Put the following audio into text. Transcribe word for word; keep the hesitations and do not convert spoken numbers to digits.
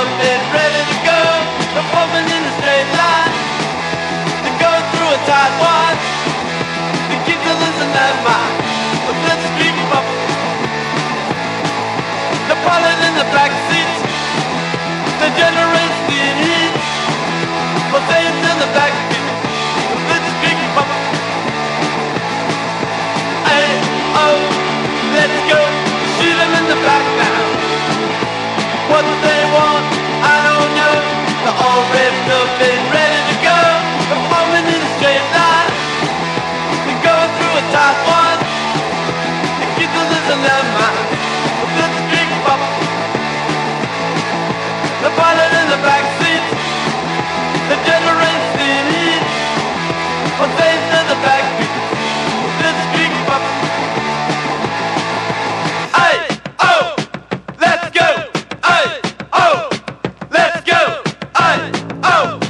and ready to go. They're forming in a straight line. They're going through a tight one. They keep to losing their mind. But let's keep up. They're piling in the back seats. They're generating the heat. But they're in the back seat. Let's keep up. Hey, oh, let's go. Shoot them in the back now. What do they want? I don't know. They're all revved up and ready to go. They're forming in a straight line. They're going through a tight one. They keep to losing their mind. Let's keep up. They're piling in the back seat. They're generating the heat. But they're in the back seat. Let's keep up. Hey, oh, let's go. Hey, oh, let's go. Hey, oh.